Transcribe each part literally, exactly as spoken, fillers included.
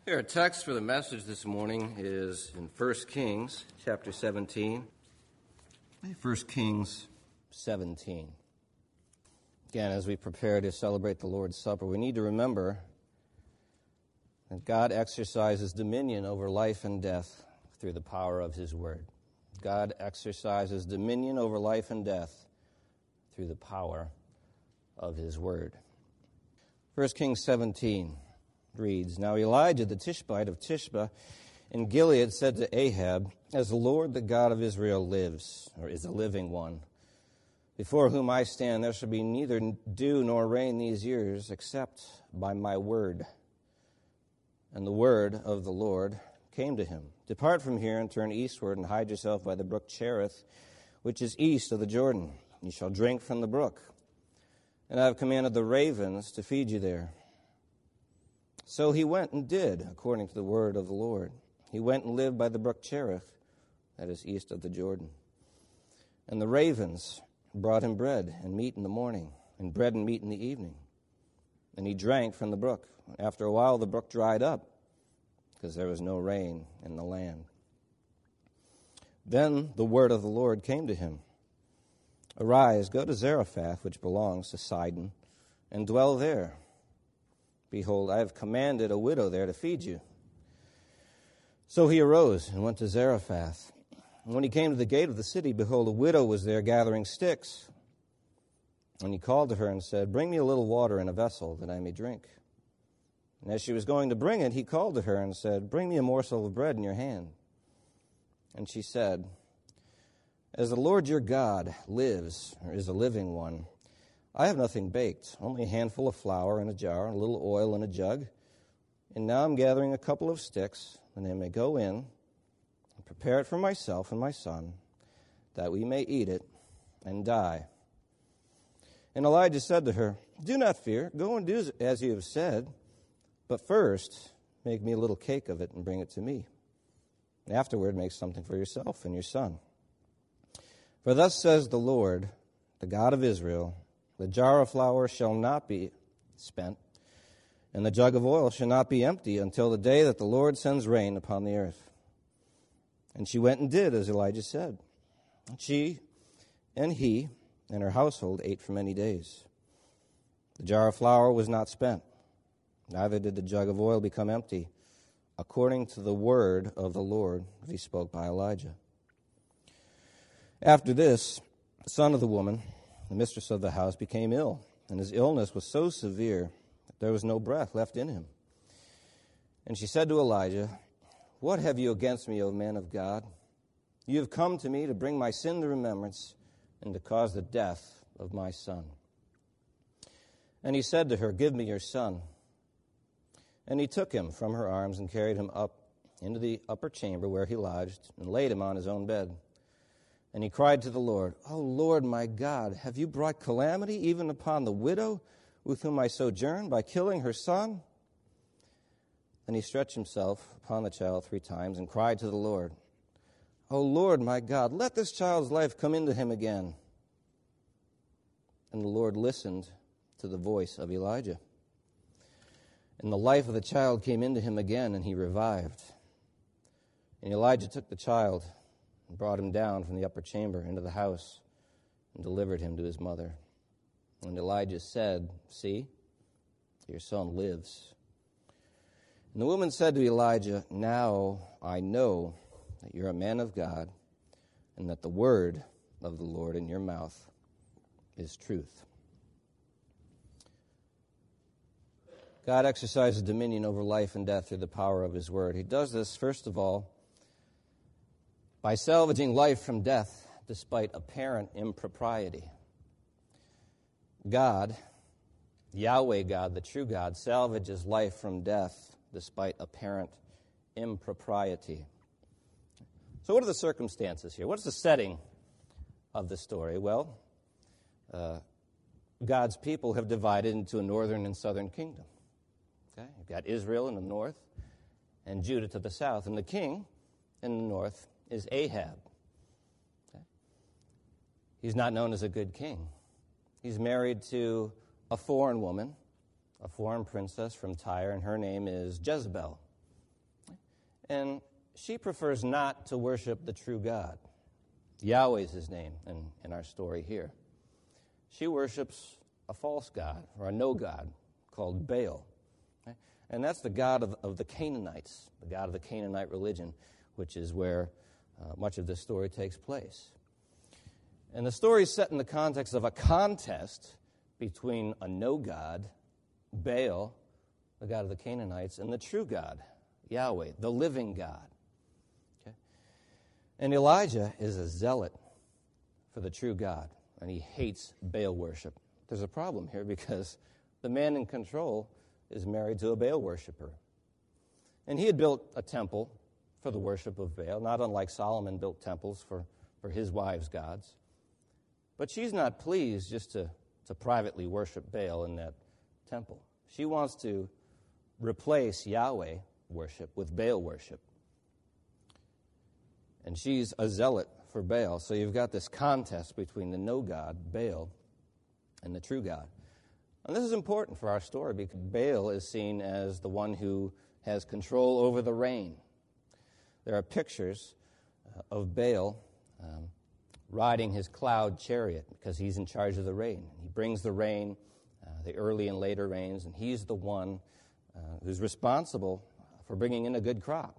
Our text for the message this morning is in First Kings chapter seventeen. First Kings seventeen. Again, as we prepare to celebrate the Lord's Supper, we need to remember that God exercises dominion over life and death through the power of His Word. God exercises dominion over life and death through the power of His Word. First Kings seventeen reads, Now Elijah the Tishbite of Tishbe in Gilead said to Ahab, As the Lord the God of Israel lives, or is a living one, before whom I stand, there shall be neither dew nor rain these years, except by my word. And the word of the Lord came to him, Depart from here and turn eastward and hide yourself by the brook Cherith, which is east of the Jordan. You shall drink from the brook. And I have commanded the ravens to feed you there. So he went and did, according to the word of the Lord. He went and lived by the brook Cherith, that is east of the Jordan. And the ravens brought him bread and meat in the morning, and bread and meat in the evening. And he drank from the brook. After a while the brook dried up, because there was no rain in the land. Then the word of the Lord came to him, Arise, go to Zarephath, which belongs to Sidon, and dwell there. Behold, I have commanded a widow there to feed you. So he arose and went to Zarephath. And when he came to the gate of the city, behold, a widow was there gathering sticks. And he called to her and said, Bring me a little water in a vessel, that I may drink. And as she was going to bring it, he called to her and said, Bring me a morsel of bread in your hand. And she said, As the Lord your God lives, or is a living one, I have nothing baked, only a handful of flour in a jar, and a little oil in a jug. And now I'm gathering a couple of sticks, and I may go in and prepare it for myself and my son, that we may eat it and die. And Elijah said to her, Do not fear, go and do as you have said, but first make me a little cake of it and bring it to me. And afterward make something for yourself and your son. For thus says the Lord, the God of Israel, The jar of flour shall not be spent, and the jug of oil shall not be empty until the day that the Lord sends rain upon the earth. And she went and did as Elijah said. She and he and her household ate for many days. The jar of flour was not spent, neither did the jug of oil become empty, according to the word of the Lord that he spoke by Elijah. After this, the son of the woman, the mistress of the house, became ill, and his illness was so severe that there was no breath left in him. And she said to Elijah, What have you against me, O man of God? You have come to me to bring my sin to remembrance and to cause the death of my son. And he said to her, Give me your son. And he took him from her arms and carried him up into the upper chamber where he lodged and laid him on his own bed. And he cried to the Lord, O Lord my God, have you brought calamity even upon the widow with whom I sojourn by killing her son? Then he stretched himself upon the child three times and cried to the Lord, O Lord my God, let this child's life come into him again. And the Lord listened to the voice of Elijah. And the life of the child came into him again, and he revived. And Elijah took the child and brought him down from the upper chamber into the house and delivered him to his mother. And Elijah said, See, your son lives. And the woman said to Elijah, Now I know that you're a man of God, and that the word of the Lord in your mouth is truth. God exercises dominion over life and death through the power of his word. He does this, first of all, by salvaging life from death despite apparent impropriety. God, Yahweh God, the true God, salvages life from death despite apparent impropriety. So what are the circumstances here? What's the setting of the story? Well, uh, God's people have divided into a northern and southern kingdom. Okay? You've got Israel in the north and Judah to the south. And the king in the north is Ahab. Okay? He's not known as a good king. He's married to a foreign woman, a foreign princess from Tyre, and her name is Jezebel. And she prefers not to worship the true God. Yahweh is his name in, in our story here. She worships a false god, or a no god, called Baal. Okay? And that's the god of, of the Canaanites, the god of the Canaanite religion, which is where uh, much of this story takes place. And the story is set in the context of a contest between a no god, Baal, the god of the Canaanites, and the true God, Yahweh, the living God. Okay? And Elijah is a zealot for the true God, and he hates Baal worship. There's a problem here because the man in control is married to a Baal worshiper. And he had built a temple for the worship of Baal, not unlike Solomon built temples for, for his wives' gods. But she's not pleased just to, to privately worship Baal in that temple. She wants to replace Yahweh worship with Baal worship. And she's a zealot for Baal. So you've got this contest between the no God, Baal, and the true God. And this is important for our story because Baal is seen as the one who has control over the rain. There are pictures uh, of Baal um, riding his cloud chariot because he's in charge of the rain. He brings the rain, uh, the early and later rains, and he's the one uh, who's responsible for bringing in a good crop.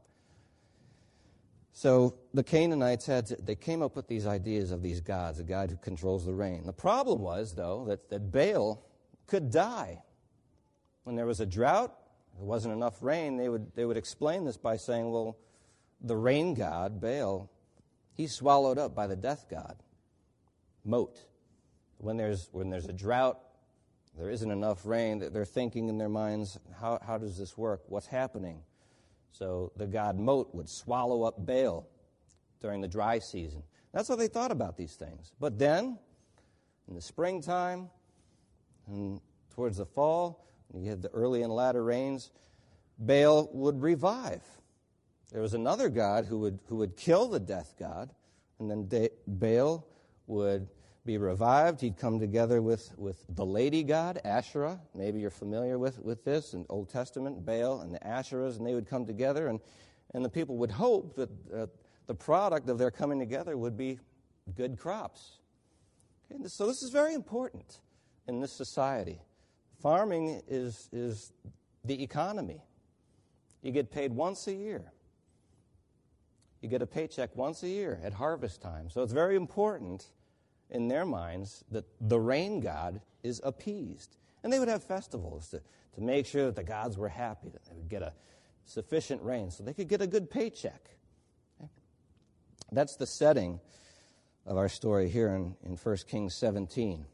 So the Canaanites had to, they came up with these ideas of these gods, a god who controls the rain. The problem was, though, that, that Baal could die. When there was a drought, there wasn't enough rain, they would they would explain this by saying, well, the rain god, Baal, he's swallowed up by the death god, Mot. When there's when there's a drought, there isn't enough rain, they're thinking in their minds, how, how does this work? What's happening? So the god Mot would swallow up Baal during the dry season. That's how they thought about these things. But then, in the springtime and towards the fall, when you had the early and latter rains, Baal would revive. There was another god who would who would kill the death god, and then De- Baal would be revived. He'd come together with, with the lady god, Asherah. Maybe you're familiar with, with this in Old Testament, Baal and the Asherahs, and they would come together, and, and the people would hope that uh, the product of their coming together would be good crops. Okay? So this is very important in this society. Farming is is the economy. You get paid once a year. You get a paycheck once a year at harvest time. So it's very important in their minds that the rain god is appeased. And they would have festivals to, to make sure that the gods were happy, that they would get a sufficient rain so they could get a good paycheck. Okay? That's the setting of our story here in, in First Kings seventeen.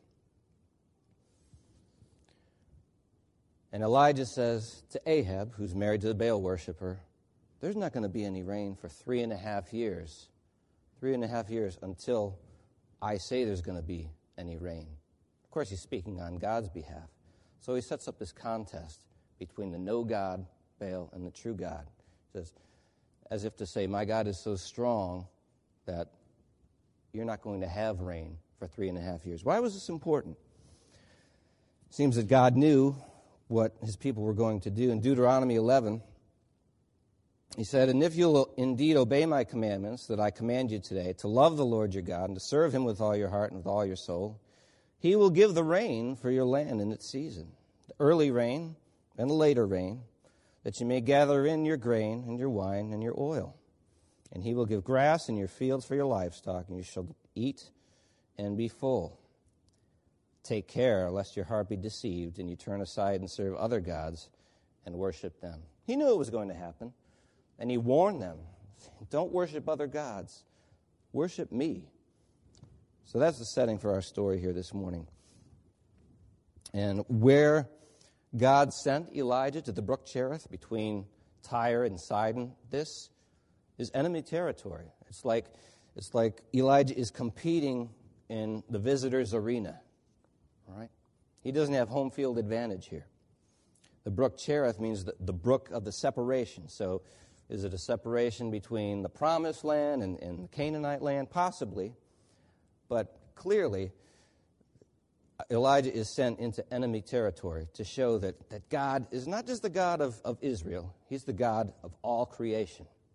And Elijah says to Ahab, who's married to the Baal worshiper, there's not going to be any rain for three and a half years. Three and a half years until I say there's going to be any rain. Of course, he's speaking on God's behalf. So he sets up this contest between the no God, Baal, and the true God. He says, as if to say, my God is so strong that you're not going to have rain for three and a half years. Why was this important? It seems that God knew what his people were going to do. In Deuteronomy eleven, he said, and if you'll indeed obey my commandments that I command you today, to love the Lord your God and to serve him with all your heart and with all your soul, he will give the rain for your land in its season, the early rain and the later rain, that you may gather in your grain and your wine and your oil. And he will give grass in your fields for your livestock, and you shall eat and be full. Take care lest your heart be deceived and you turn aside and serve other gods and worship them. He knew it was going to happen, and he warned them, don't worship other gods. Worship me. So that's the setting for our story here this morning. And where God sent Elijah to the brook Cherith between Tyre and Sidon, this is enemy territory. It's like, it's like Elijah is competing in the visitor's arena. All right? He doesn't have home field advantage here. The brook Cherith means the, the brook of the separation. So is it a separation between the promised land and, and the Canaanite land? Possibly. But clearly, Elijah is sent into enemy territory to show that, that God is not just the God of, of Israel. He's the God of all creation.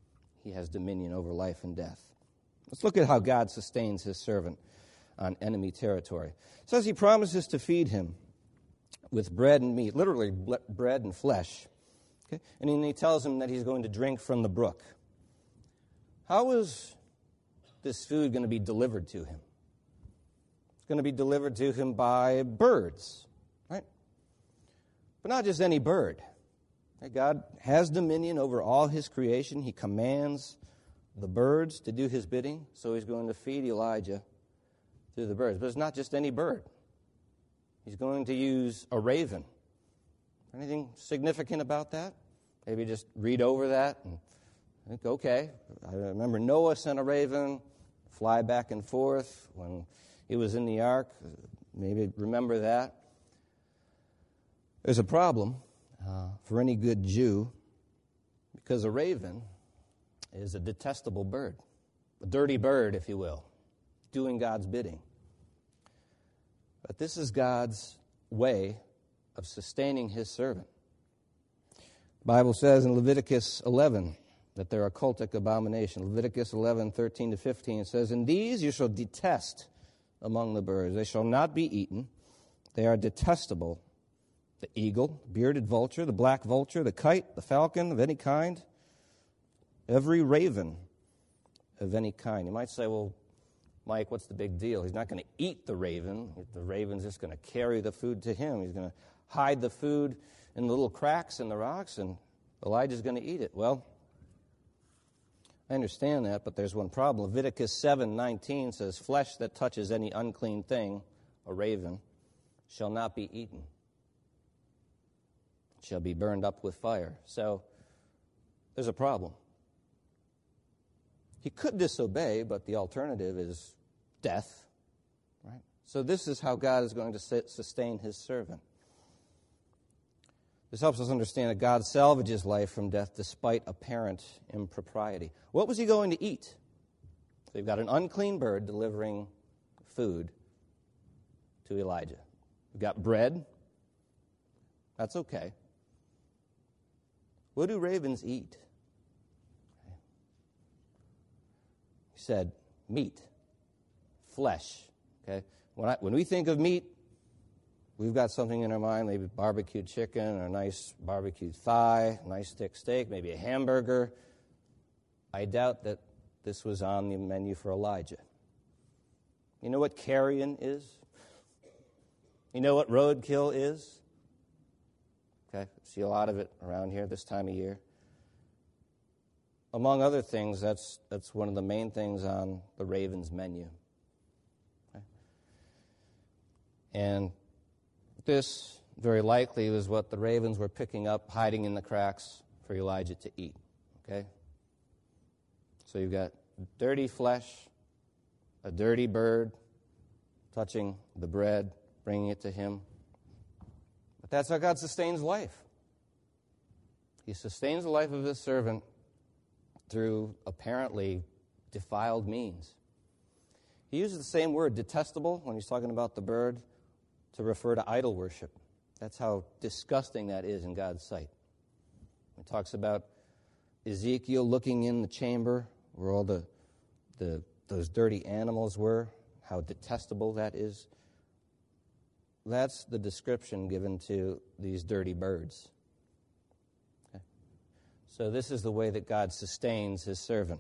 he has dominion over life and death. Let's look at how God sustains his servant on enemy territory. It says he promises to feed him with bread and meat, literally bread and flesh. Okay? And then he tells him that he's going to drink from the brook. How is this food going to be delivered to him? It's going to be delivered to him by birds, right? But not just any bird. God has dominion over all his creation. He commands the birds to do his bidding, so he's going to feed Elijah through the birds. But it's not just any bird. He's going to use a raven. Anything significant about that? Maybe just read over that and think, okay. I remember Noah sent a raven, fly back and forth when he was in the ark. Maybe remember that. There's a problem uh, for any good Jew, because a raven is a detestable bird, a dirty bird, if you will, doing God's bidding. But this is God's way of sustaining his servant. The Bible says in Leviticus eleven that they're a cultic abomination. Leviticus eleven, thirteen to fifteen says, "And these you shall detest among the birds. They shall not be eaten. They are detestable. The eagle, bearded vulture, the black vulture, the kite, the falcon of any kind, every raven of any kind." You might say, well, Mike, what's the big deal? He's not going to eat the raven. The raven's just going to carry the food to him. He's going to hide the food in the little cracks in the rocks, and Elijah's going to eat it. Well, I understand that, but there's one problem. Leviticus seven nineteen says, "Flesh that touches any unclean thing, a raven, shall not be eaten. It shall be burned up with fire." So there's a problem. He could disobey, but the alternative is death, right? So this is how God is going to sustain his servant. This helps us understand that God salvages life from death despite apparent impropriety. What was he going to eat? So you've got an unclean bird delivering food to Elijah. You've got bread. That's okay. What do ravens eat? He said, meat, flesh. Okay. When I, when we think of meat, we've got something in our mind, maybe barbecued chicken, or a nice barbecued thigh, a nice thick steak, maybe a hamburger. I doubt that this was on the menu for Elijah. You know what carrion is? You know what roadkill is? Okay, see a lot of it around here this time of year. Among other things, that's that's one of the main things on the raven's menu. Okay. And this, very likely, was what the ravens were picking up, hiding in the cracks for Elijah to eat. Okay? So you've got dirty flesh, a dirty bird touching the bread, bringing it to him. But that's how God sustains life. He sustains the life of his servant through apparently defiled means. He uses the same word, detestable, when he's talking about the bird, to refer to idol worship. That's how disgusting that is in God's sight. He talks about Ezekiel looking in the chamber where all the, the those dirty animals were, how detestable that is. That's the description given to these dirty birds. Okay. So this is the way that God sustains his servant.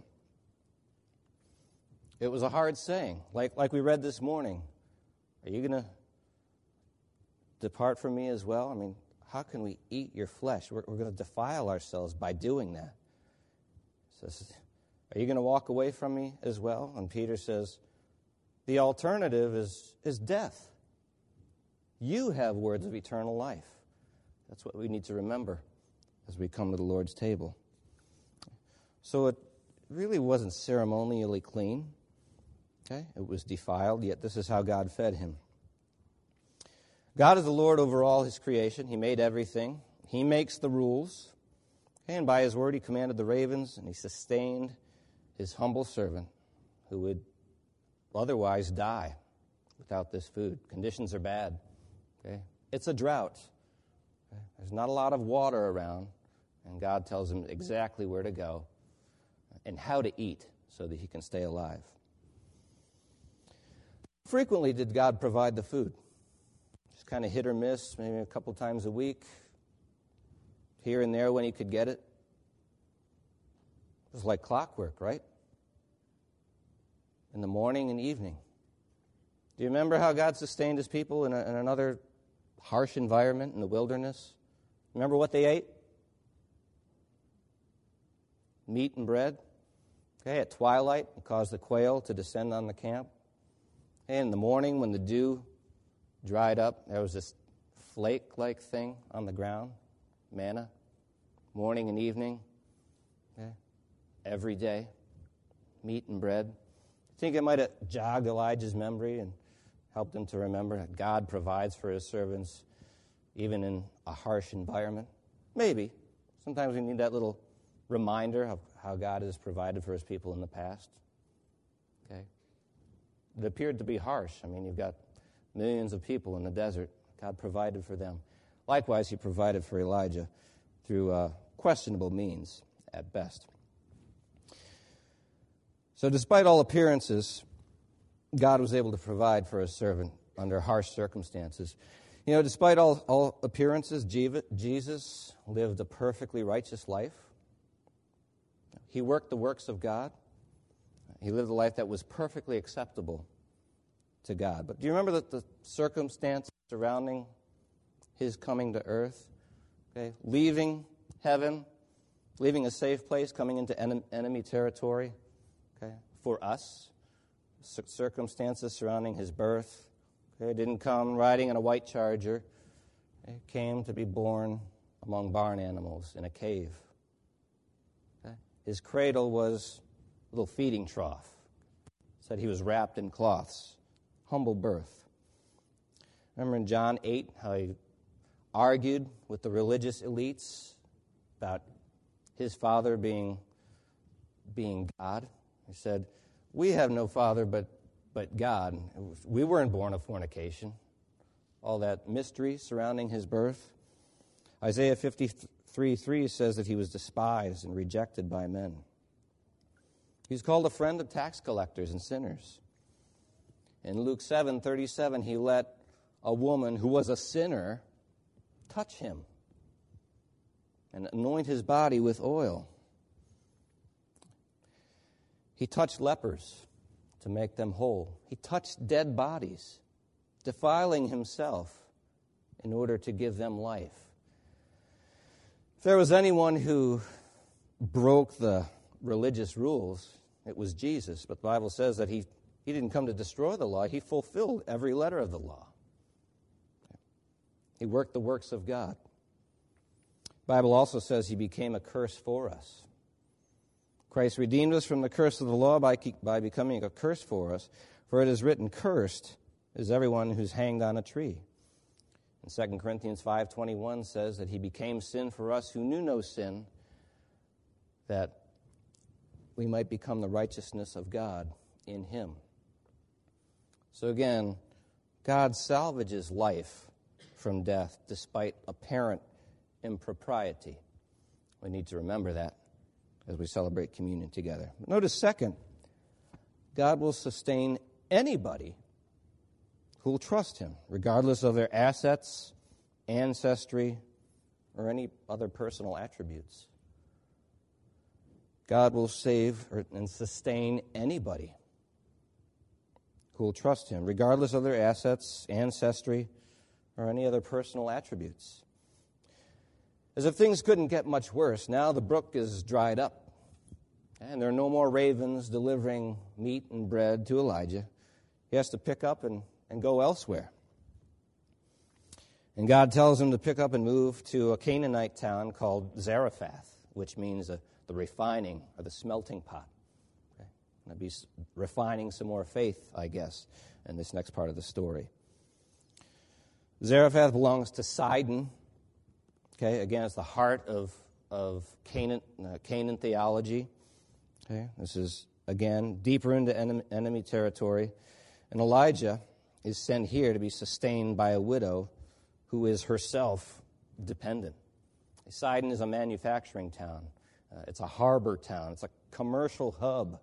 It was a hard saying, like, like we read this morning. Are you going to depart from me as well? I mean, how can we eat your flesh? We're, we're going to defile ourselves by doing that. He says, are you going to walk away from me as well? And Peter says, the alternative is, is death. You have words of eternal life. That's what we need to remember as we come to the Lord's table. So it really wasn't ceremonially clean. Okay? It was defiled, yet this is how God fed him. God is the Lord over all his creation. He made everything. He makes the rules. Okay? And by his word he commanded the ravens, and he sustained his humble servant who would otherwise die without this food. Conditions are bad. Okay? It's a drought. Okay? There's not a lot of water around, and God tells him exactly where to go. and how to eat so that he can stay alive. Frequently did God provide the food. Just kind of hit or miss, maybe a couple times a week, here and there when he could get it. It was like clockwork, right? In the morning and evening. Do you remember how God sustained his people in, a, in another harsh environment in the wilderness? Remember what they ate? Meat and bread. Okay, at twilight, it caused the quail to descend on the camp. And in the morning, when the dew dried up, there was this flake-like thing on the ground, manna, morning and evening, okay, every day, meat and bread. I think it might have jogged Elijah's memory and helped him to remember that God provides for his servants even in a harsh environment. Maybe. Sometimes we need that little reminder of how God has provided for his people in the past. Okay. It appeared to be harsh. I mean, you've got millions of people in the desert. God provided for them. Likewise, he provided for Elijah through uh, questionable means at best. So despite all appearances, God was able to provide for his servant under harsh circumstances. You know, despite all, all appearances, Jesus lived a perfectly righteous life. He worked the works of God. He lived a life that was perfectly acceptable to God. But do you remember that the circumstances surrounding his coming to earth? Okay, leaving heaven, leaving a safe place, coming into en- enemy territory. Okay, for us, C- circumstances surrounding his birth. Okay, didn't come riding in a white charger. He came to be born among barn animals in a cave. Okay, his cradle was a little feeding trough. Said he was wrapped in cloths. Humble birth. Remember in John eight how he argued with the religious elites about his father being, being God. He said, we have no father but, but God. We weren't born of fornication. All that mystery surrounding his birth. Isaiah fifty-three three says that he was despised and rejected by men. He's called a friend of tax collectors and sinners. In Luke seven thirty-seven, he let a woman who was a sinner touch him and anoint his body with oil. He touched lepers to make them whole. He touched dead bodies, defiling himself in order to give them life. If there was anyone who broke the religious rules, it was Jesus. But the Bible says that he, he didn't come to destroy the law. He fulfilled every letter of the law. He worked the works of God. The Bible also says he became a curse for us. Christ redeemed us from the curse of the law by, by becoming a curse for us. For it is written, cursed is everyone who's hanged on a tree. And Second Corinthians five twenty-one says that he became sin for us who knew no sin, that we might become the righteousness of God in him. So again, God salvages life from death despite apparent impropriety. We need to remember that as we celebrate communion together. Notice, second, God will sustain anybody who will trust him, regardless of their assets, ancestry, or any other personal attributes. God will save and sustain anybody who will trust him, regardless of their assets, ancestry, or any other personal attributes. As if things couldn't get much worse, now the brook is dried up, and there are no more ravens delivering meat and bread to Elijah. He has to pick up and, and go elsewhere. And God tells him to pick up and move to a Canaanite town called Zarephath, which means a, the refining or the smelting pot. Okay? I'll be refining some more faith, I guess, in this next part of the story. Zarephath belongs to Sidon. Okay, again, it's the heart of of Canaan, uh, Canaan theology. Okay, this is again deeper into enemy, enemy territory, and Elijah is sent here to be sustained by a widow who is herself dependent. Sidon is a manufacturing town. Uh, it's a harbor town. It's a commercial hub.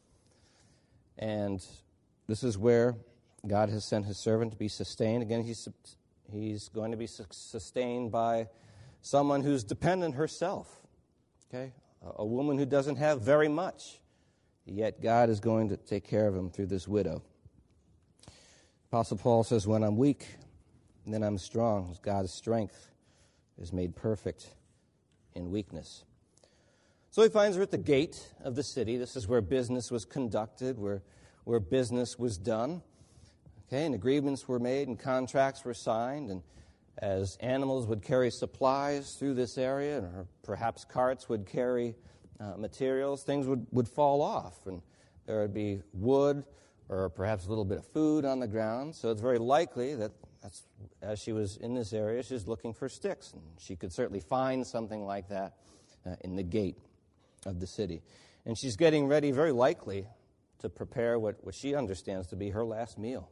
And this is where God has sent his servant to be sustained. Again, he's, he's going to be sustained by someone who's dependent herself. Okay? A, a woman who doesn't have very much. Yet God is going to take care of him through this widow. Apostle Paul says, when I'm weak, then I'm strong. God's strength is made perfect in weakness. So he finds her at the gate of the city. This is where business was conducted, where, where business was done. Okay, and agreements were made and contracts were signed. And as animals would carry supplies through this area, or perhaps carts would carry uh, materials, things would, would fall off. And there would be wood or perhaps a little bit of food on the ground. So it's very likely that that's, as she was in this area, she was looking for sticks. And she could certainly find something like that uh, in the gate of the city. And she's getting ready, very likely, to prepare what, what she understands to be her last meal.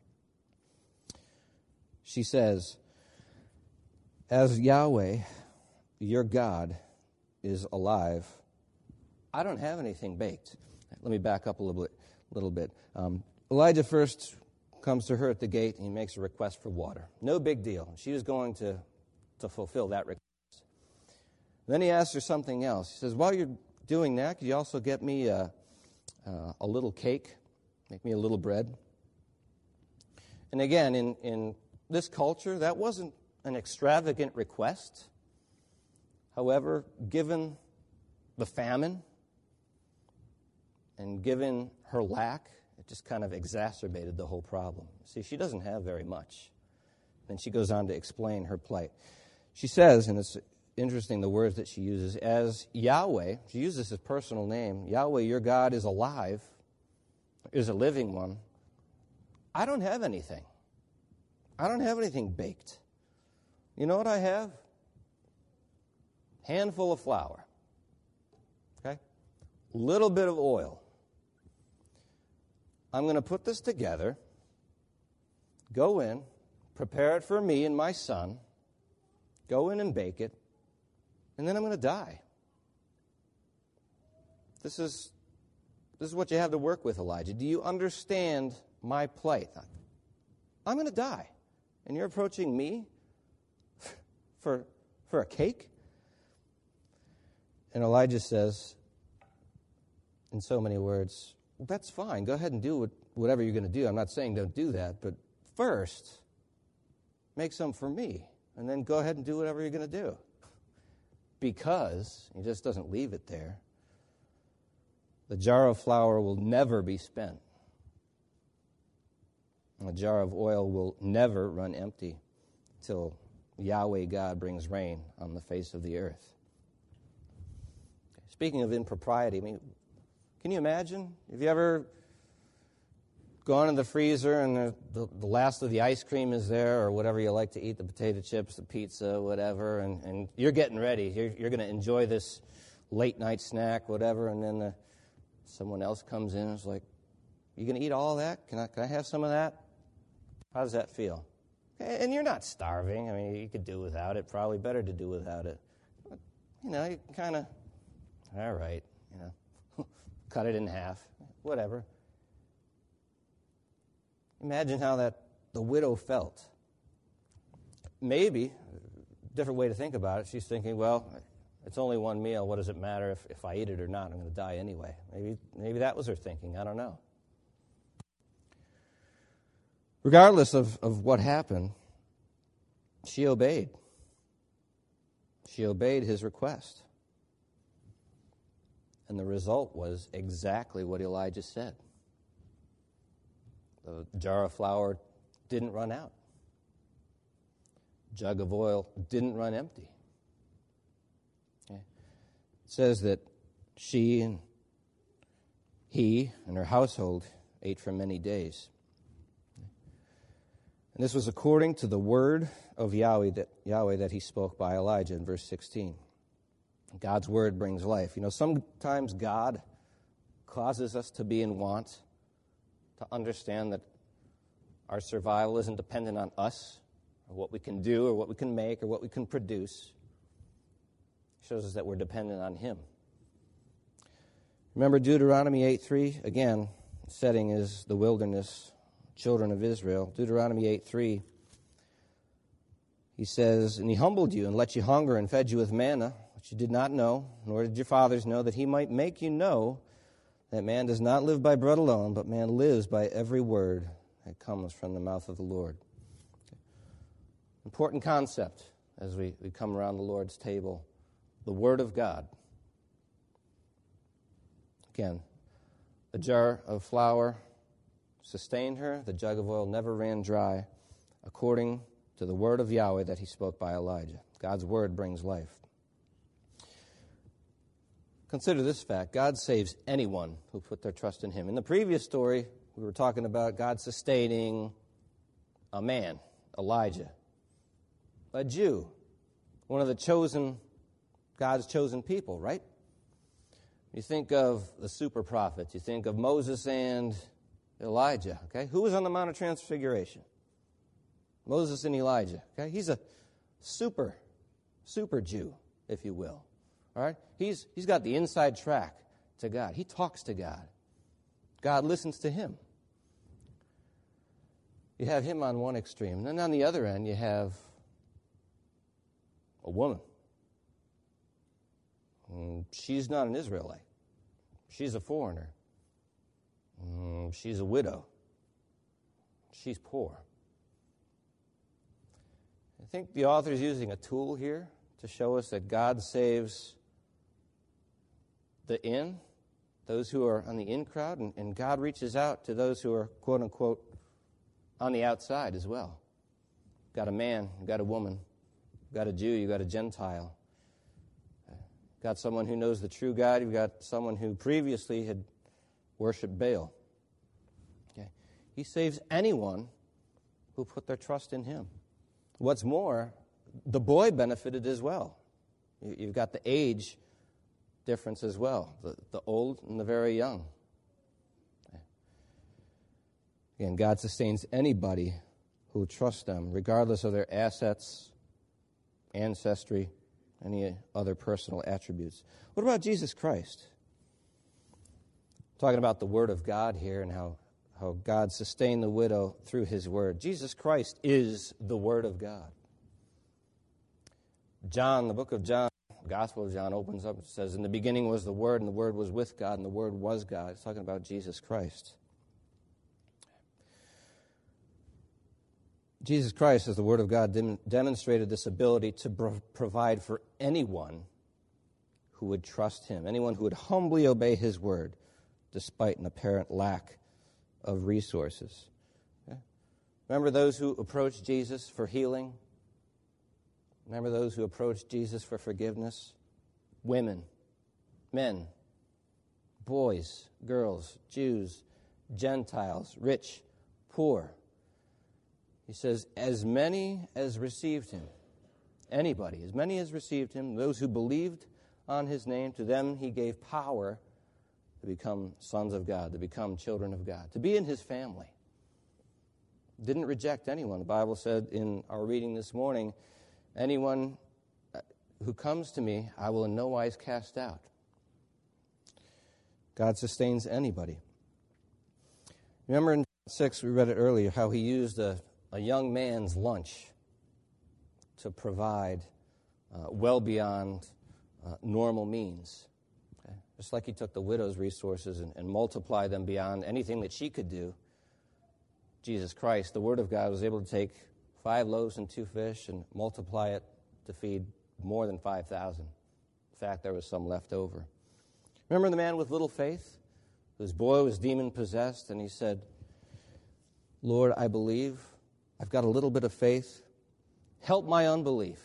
She says, as Yahweh, your God, is alive, I don't have anything baked. Let me back up a little bit. Little bit. Um, Elijah first comes to her at the gate, and he makes a request for water. No big deal. She was going to, to fulfill that request. Then he asks her something else. He says, while you're doing that, could you also get me a, uh, a little cake? Make me a little bread? And again, in, in this culture, that wasn't an extravagant request. However, given the famine and given her lack, it just kind of exacerbated the whole problem. See, she doesn't have very much. Then she goes on to explain her plight. She says, and it's interesting the words that she uses, as Yahweh, she uses his personal name, Yahweh, your God, is alive, is a living one. I don't have anything. I don't have anything baked. You know what I have? Handful of flour. Okay? Little bit of oil. I'm going to put this together, go in, prepare it for me and my son, go in and bake it, and then I'm going to die. This is, this is what you have to work with, Elijah. Do you understand my plight? I'm going to die, and you're approaching me for, for a cake? And Elijah says, in so many words, that's fine. Go ahead and do what, whatever you're going to do. I'm not saying don't do that, but first, make some for me, and then go ahead and do whatever you're going to do. Because, he just doesn't leave it there, the jar of flour will never be spent. And the jar of oil will never run empty till Yahweh God brings rain on the face of the earth. Speaking of impropriety, I mean, can you imagine? Have you ever gone in the freezer and the, the, the last of the ice cream is there, or whatever you like to eat, the potato chips, the pizza, whatever, and, and you're getting ready. You're, you're going to enjoy this late-night snack, whatever, and then the, someone else comes in and is like, you going to eat all that? Can I, can I have some of that? How does that feel? And you're not starving. I mean, you could do without it. Probably better to do without it. But, you know, you kind of, all right, you know. Cut it in half, whatever. Imagine how that the widow felt. Maybe, different way to think about it, she's thinking, well, it's only one meal. What does it matter if, if I eat it or not? I'm going to die anyway. Maybe, maybe that was her thinking. I don't know. Regardless of, of what happened, she obeyed. She obeyed his request. And the result was exactly what Elijah said. The jar of flour didn't run out. Jug of oil didn't run empty. Okay. It says that she and he and her household ate for many days. And this was according to the word of Yahweh that, Yahweh that he spoke by Elijah in verse sixteen. God's word brings life. You know, sometimes God causes us to be in want, to understand that our survival isn't dependent on us, or what we can do, or what we can make, or what we can produce. It shows us that we're dependent on him. Remember Deuteronomy eight three? Again, the setting is the wilderness, children of Israel. Deuteronomy eight three. He says, and he humbled you and let you hunger and fed you with manna, which you did not know, nor did your fathers know, that he might make you know that man does not live by bread alone, but man lives by every word that comes from the mouth of the Lord. Important concept as we, we come around the Lord's table. The Word of God. Again, the jar of flour sustained her, the jug of oil never ran dry, according to the word of Yahweh that he spoke by Elijah. God's word brings life. Consider this fact. God saves anyone who put their trust in him. In the previous story, we were talking about God sustaining a man, Elijah, a Jew, one of the chosen, God's chosen people, right? You think of the super prophets. You think of Moses and Elijah, okay? Who was on the Mount of Transfiguration? Moses and Elijah, okay? He's a super, super Jew, if you will, all right? He's, he's got the inside track to God. He talks to God. God listens to him. You have him on one extreme. And then on the other end, you have a woman. Mm, she's not an Israelite. She's a foreigner. Mm, she's a widow. She's poor. I think the author is using a tool here to show us that God saves the in, those who are on the in crowd, and, and God reaches out to those who are, quote unquote, on the outside as well. You've got a man, you've got a woman, you've got a Jew, you've got a Gentile. You've got someone who knows the true God, you've got someone who previously had worshipped Baal. Okay. He saves anyone who put their trust in him. What's more, the boy benefited as well. You've got the age difference as well, the, the old and the very young. Again, God sustains anybody who trusts them, regardless of their assets, ancestry, any other personal attributes. What about Jesus Christ? I'm talking about the Word of God here and how, how God sustained the widow through his Word. Jesus Christ is the Word of God. John, the book of John, the Gospel of John opens up and says, in the beginning was the Word, and the Word was with God, and the Word was God. It's talking about Jesus Christ. Jesus Christ, as the Word of God, dem- demonstrated this ability to pro- provide for anyone who would trust him, anyone who would humbly obey his word, despite an apparent lack of resources. Okay? Remember those who approached Jesus for healing? Remember those who approached Jesus for forgiveness? Women, men, boys, girls, Jews, Gentiles, rich, poor. He says, as many as received him, anybody, as many as received him, those who believed on his name, to them he gave power to become sons of God, to become children of God, to be in his family. Didn't reject anyone. The Bible said in our reading this morning, anyone who comes to me, I will in no wise cast out. God sustains anybody. Remember in six, we read it earlier, how he used a a young man's lunch to provide uh, well beyond uh, normal means. Okay? Just like he took the widow's resources and, and multiplied them beyond anything that she could do, Jesus Christ, the Word of God, was able to take five loaves and two fish and multiply it to feed more than five thousand. In fact, there was some left over. Remember the man with little faith, whose boy was demon-possessed, and he said, Lord, I believe. I've got a little bit of faith. Help my unbelief.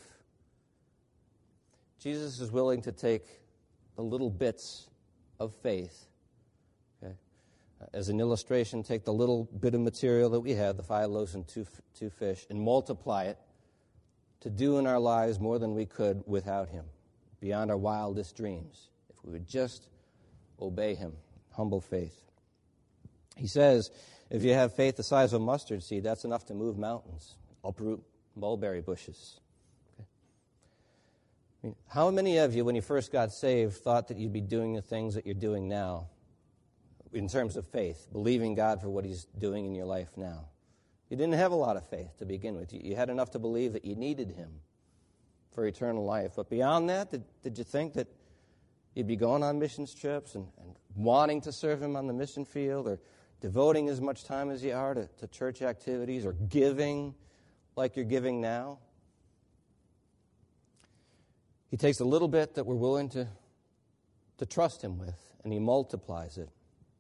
Jesus is willing to take the little bits of faith. Okay? As an illustration, take the little bit of material that we have, the five loaves and two, two fish, and multiply it to do in our lives more than we could without him, beyond our wildest dreams, if we would just obey him. Humble faith. He says, if you have faith the size of a mustard seed, that's enough to move mountains, uproot mulberry bushes. Okay. I mean, how many of you, when you first got saved, thought that you'd be doing the things that you're doing now in terms of faith, believing God for what he's doing in your life now? You didn't have a lot of faith to begin with. You had enough to believe that you needed him for eternal life. But beyond that, did, did you think that you'd be going on missions trips and, and wanting to serve him on the mission field, or devoting as much time as you are to, to church activities, or giving like you're giving now? He takes a little bit that we're willing to, to trust him with, and he multiplies it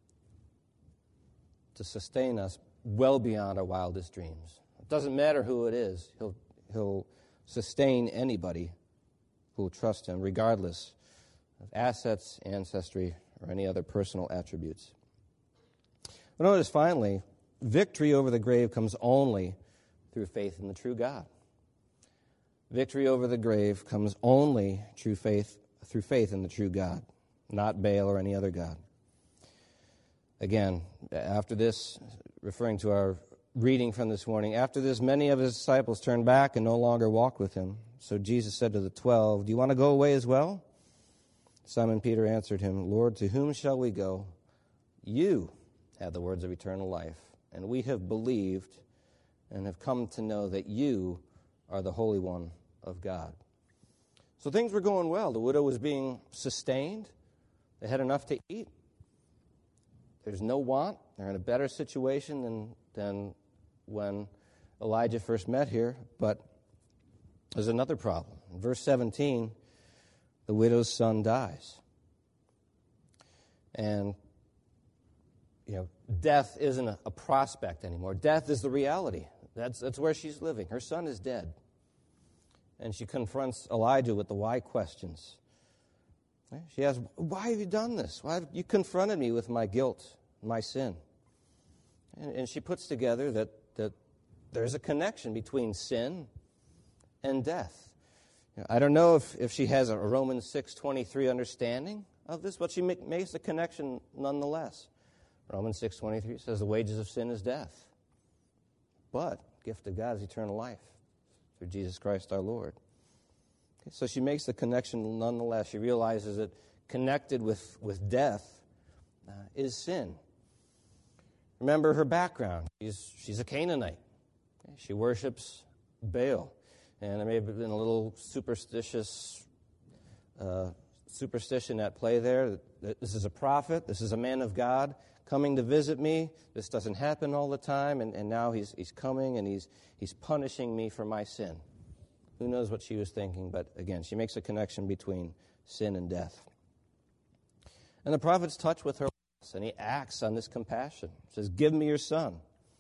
to sustain us well beyond our wildest dreams. It doesn't matter who it is. He'll, he'll sustain anybody who will trust him, regardless of assets, ancestry, or any other personal attributes. But notice, finally, victory over the grave comes only through faith in the true God. Victory over the grave comes only through faith, through faith in the true God, not Baal or any other god. Again, after this, referring to our reading from this morning, after this, many of his disciples turned back and no longer walked with him. So Jesus said to the twelve, "Do you want to go away as well?" Simon Peter answered him, "Lord, to whom shall we go? You have the words of eternal life, and we have believed and have come to know that you are the Holy One of God." So things were going well. The widow was being sustained. They had enough to eat. There's no want. They're in a better situation than, than when Elijah first met here. But there's another problem. In verse seventeen, the widow's son dies. And, you know, death isn't a, a prospect anymore. Death is the reality. That's, that's where she's living. Her son is dead. And she confronts Elijah with the why questions. She asks, "Why have you done this? Why have you confronted me with my guilt, my sin?" And, and she puts together that, that there's a connection between sin and death. You know, I don't know if, if she has a Romans six twenty-three understanding of this, but she make, makes a connection nonetheless. Romans six twenty-three says the wages of sin is death, but the gift of God is eternal life through Jesus Christ our Lord. Okay, so she makes the connection nonetheless. She realizes that connected with, with death uh, is sin. Remember her background. She's, she's a Canaanite. Okay, she worships Baal. And there may have been a little superstitious uh, superstition at play there. That this is a prophet. This is a man of God coming to visit me. This doesn't happen all the time, and, and now he's he's coming and he's he's punishing me for my sin. Who knows what she was thinking? But again, she makes a connection between sin and death. And the prophet's touched with her loss, and he acts on this compassion. He says, "Give me your son."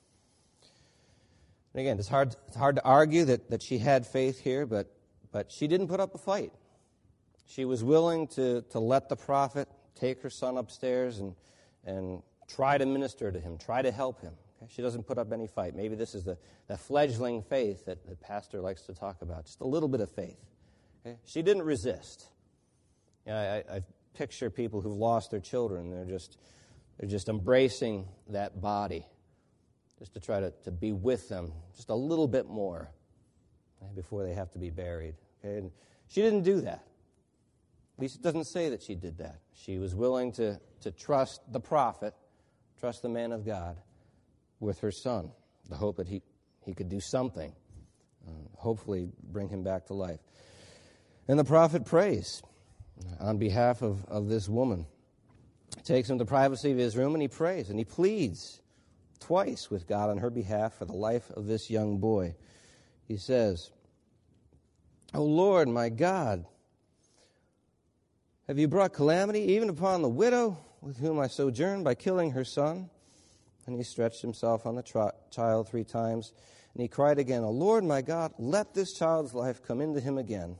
And again, it's hard it's hard to argue that, that she had faith here, but but she didn't put up a fight. She was willing to, to let the prophet take her son upstairs and and try to minister to him, try to help him. Okay? She doesn't put up any fight. Maybe this is the, the fledgling faith that the pastor likes to talk about, just a little bit of faith. Okay? She didn't resist. You know, I, I picture people who've lost their children. They're just they're just embracing that body, just to try to, to be with them just a little bit more, okay, before they have to be buried. Okay? And she didn't do that. At least it doesn't say that she did that. She was willing to, to trust the prophet, trust the man of God with her son, the hope that he, he could do something, uh, hopefully bring him back to life. And the prophet prays on behalf of, of this woman. He takes him to the privacy of his room and he prays and he pleads twice with God on her behalf for the life of this young boy. He says, "O Lord, my God, have you brought calamity even upon the widow with whom I sojourn by killing her son?" And he stretched himself on the tri- child three times, and he cried again, "O Lord, my God, let this child's life come into him again."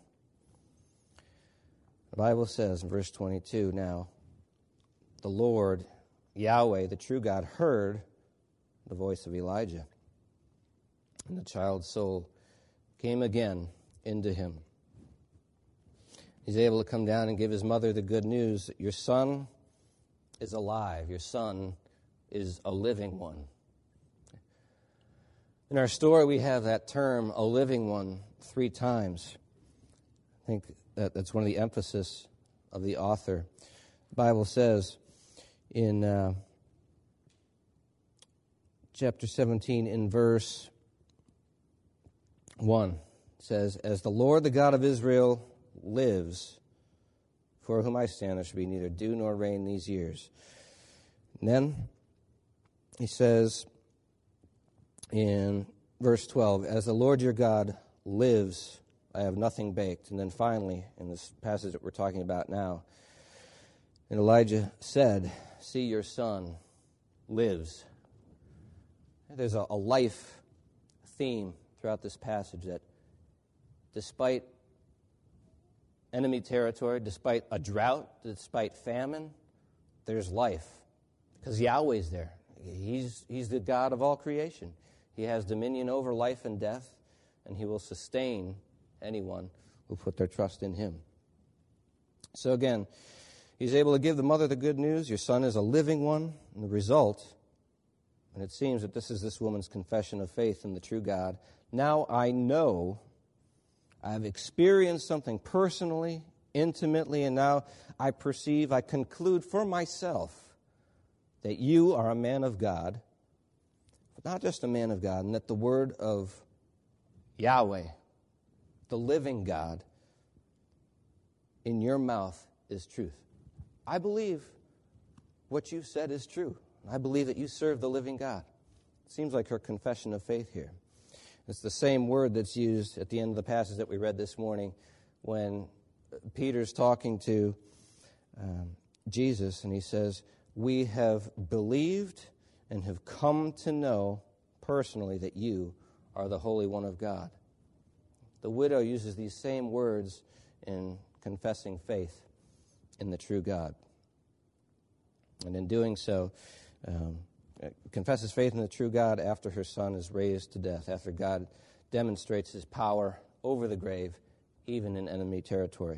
The Bible says in verse twenty-two, "Now the Lord, Yahweh, the true God, heard the voice of Elijah, and the child's soul came again into him." He's able to come down and give his mother the good news that your son is alive. Your son is a living one. In our story, we have that term, a living one, three times. I think that, that's one of the emphasis of the author. The Bible says in uh, chapter seventeen, in verse one, it says, "As the Lord, the God of Israel, lives, for whom I stand, there shall be neither dew nor rain these years." And then he says in verse twelve, "As the Lord your God lives, I have nothing baked." And then finally, in this passage that we're talking about now, and Elijah said, "See, your son lives." There's a, a life theme throughout this passage, that despite enemy territory, despite a drought, despite famine, there's life. Because Yahweh's there. He's, he's the God of all creation. He has dominion over life and death, and he will sustain anyone who put their trust in him. So again, he's able to give the mother the good news. Your son is a living one. And the result, and it seems that this is this woman's confession of faith in the true God. Now I know, I've experienced something personally, intimately, and now I perceive, I conclude for myself that you are a man of God, but not just a man of God, and that the word of Yahweh, the living God, in your mouth is truth. I believe what you said is true. I believe that you serve the living God. It seems like her confession of faith here. It's the same word that's used at the end of the passage that we read this morning when Peter's talking to um, Jesus, and he says, "We have believed and have come to know personally that you are the Holy One of God." The widow uses these same words in confessing faith in the true God. And in doing so, um, confesses faith in the true God after her son is raised to death, after God demonstrates his power over the grave, even in enemy territory.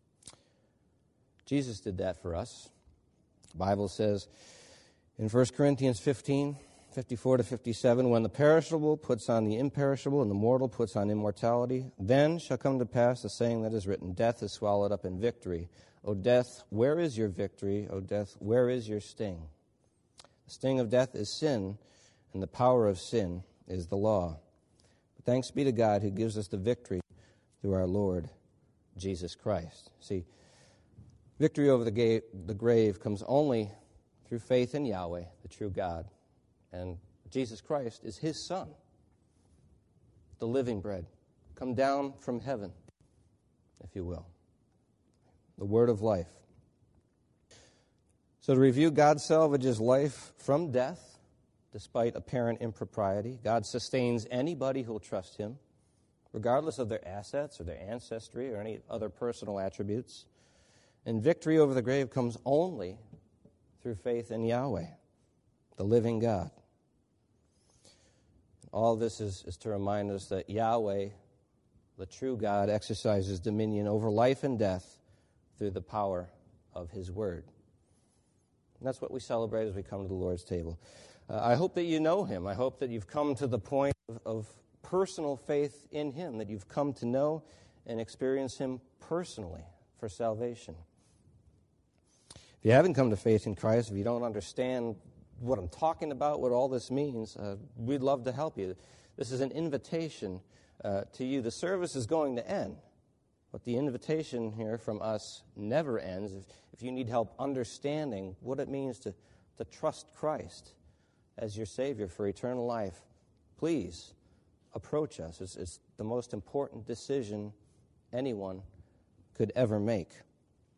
Jesus did that for us. The Bible says in First Corinthians fifteen, fifty-four to fifty-seven, "When the perishable puts on the imperishable and the mortal puts on immortality, then shall come to pass the saying that is written, death is swallowed up in victory. O death, where is your victory? O death, where is your sting? The sting of death is sin, and the power of sin is the law. But thanks be to God who gives us the victory through our Lord Jesus Christ." See, victory over the, ga- the grave comes only through faith in Yahweh, the true God. And Jesus Christ is his Son, the living bread, come down from heaven, if you will, the word of life. So to review, God salvages life from death, despite apparent impropriety. God sustains anybody who will trust him, regardless of their assets or their ancestry or any other personal attributes. And victory over the grave comes only through faith in Yahweh, the living God. All this is, is to remind us that Yahweh, the true God, exercises dominion over life and death through the power of his word. And that's what we celebrate as we come to the Lord's table. Uh, I hope that you know him. I hope that you've come to the point of, of personal faith in him, that you've come to know and experience him personally for salvation. If you haven't come to faith in Christ, if you don't understand what I'm talking about, what all this means, uh, we'd love to help you. This is an invitation uh, to you. The service is going to end, but the invitation here from us never ends. If, if you need help understanding what it means to, to trust Christ as your Savior for eternal life, please approach us. It's, it's the most important decision anyone could ever make.